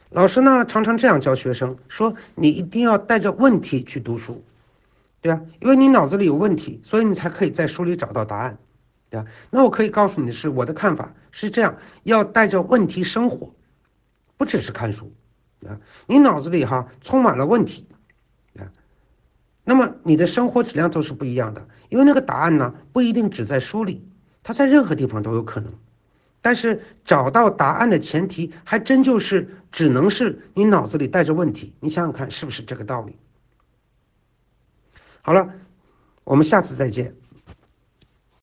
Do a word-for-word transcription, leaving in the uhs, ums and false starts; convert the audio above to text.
老师呢常常这样教学生，说你一定要带着问题去读书，对啊，因为你脑子里有问题，所以你才可以在书里找到答案，对啊。那我可以告诉你的是，我的看法是这样，要带着问题生活，不只是看书，啊，你脑子里哈充满了问题，啊，那么你的生活质量都是不一样的，因为那个答案呢不一定只在书里，它在任何地方都有可能。但是找到答案的前提，还真就是只能是你脑子里带着问题。你想想看，是不是这个道理？好了，我们下次再见。